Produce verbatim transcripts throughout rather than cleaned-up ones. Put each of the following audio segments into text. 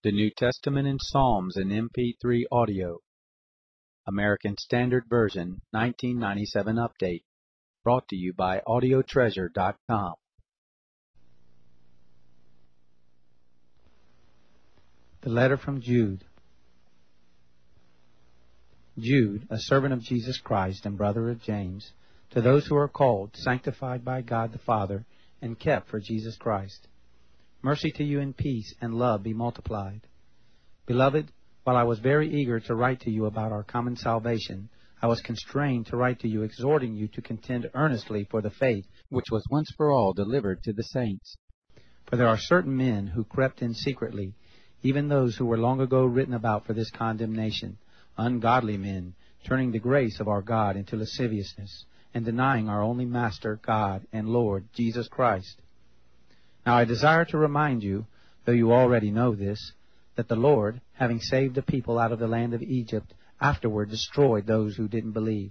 The New Testament in Psalms in M P three audio. American Standard Version nineteen ninety-seven update. Brought to you by audio treasure dot com. The letter from Jude. Jude, a servant of Jesus Christ and brother of James, to those who are called, sanctified by God the Father, and kept for Jesus Christ. Mercy to you and peace and love be multiplied. Beloved, while I was very eager to write to you about our common salvation, I was constrained to write to you exhorting you to contend earnestly for the faith which was once for all delivered to the saints. For there are certain men who crept in secretly, even those who were long ago written about for this condemnation, ungodly men, turning the grace of our God into lasciviousness, and denying our only Master, God, and Lord, Jesus Christ. Now I desire to remind you, though you already know this, that the Lord, having saved a people out of the land of Egypt, afterward destroyed those who didn't believe.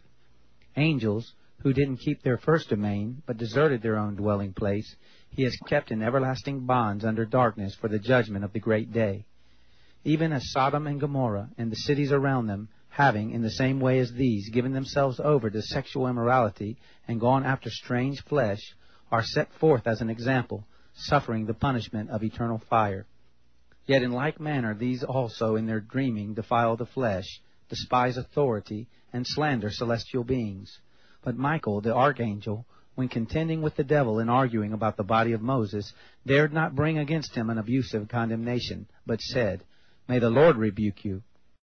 Angels, who didn't keep their first domain, but deserted their own dwelling place, he has kept in everlasting bonds under darkness for the judgment of the great day. Even as Sodom and Gomorrah and the cities around them, having, in the same way as these, given themselves over to sexual immorality and gone after strange flesh, are set forth as an example, suffering the punishment of eternal fire. Yet in like manner these also in their dreaming defile the flesh, despise authority, and slander celestial beings. But Michael, the archangel, when contending with the devil and arguing about the body of Moses, dared not bring against him an abusive condemnation, but said, "May the Lord rebuke you."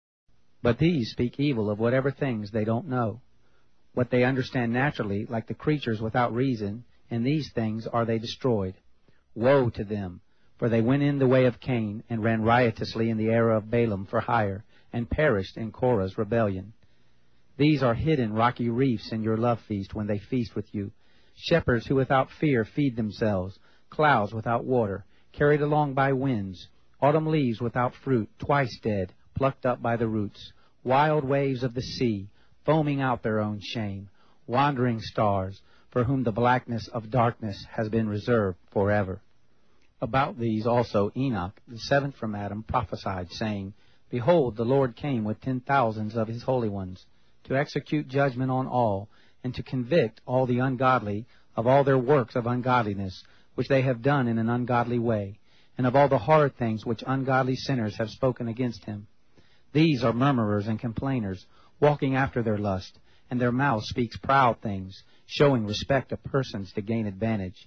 But these speak evil of whatever things they don't know. What they understand naturally, like the creatures without reason, in these things are they destroyed. Woe to them! For they went in the way of Cain, and ran riotously in the error of Balaam for hire, and perished in Korah's rebellion. These are hidden rocky reefs in your love feast when they feast with you, shepherds who without fear feed themselves, clouds without water, carried along by winds, autumn leaves without fruit, twice dead, plucked up by the roots, wild waves of the sea, foaming out their own shame, wandering stars, for whom the blackness of darkness has been reserved forever. About these also Enoch, the seventh from Adam, prophesied, saying, Behold, the Lord came with ten thousands of his holy ones, to execute judgment on all, and to convict all the ungodly of all their works of ungodliness, which they have done in an ungodly way, and of all the hard things which ungodly sinners have spoken against him. These are murmurers and complainers, walking after their lust, and their mouth speaks proud things, showing respect of persons to gain advantage.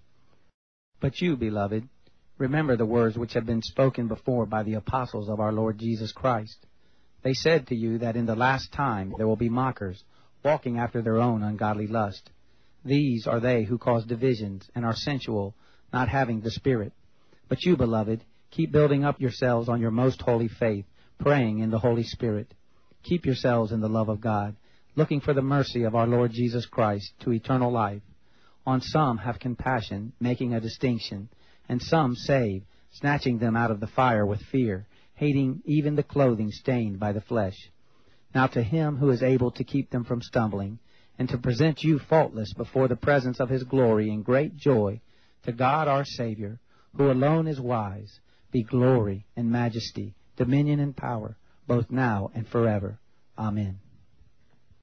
But you, beloved, remember the words which have been spoken before by the apostles of our Lord Jesus Christ. They said to you that in the last time there will be mockers, walking after their own ungodly lust. These are they who cause divisions and are sensual, not having the Spirit. But you, beloved, keep building up yourselves on your most holy faith, praying in the Holy Spirit. Keep yourselves in the love of God, looking for the mercy of our Lord Jesus Christ to eternal life. On some have compassion, making a distinction, and some save, snatching them out of the fire with fear, hating even the clothing stained by the flesh. Now to him who is able to keep them from stumbling, and to present you faultless before the presence of his glory in great joy, to God our Savior, who alone is wise, be glory and majesty, dominion and power, both now and forever. Amen.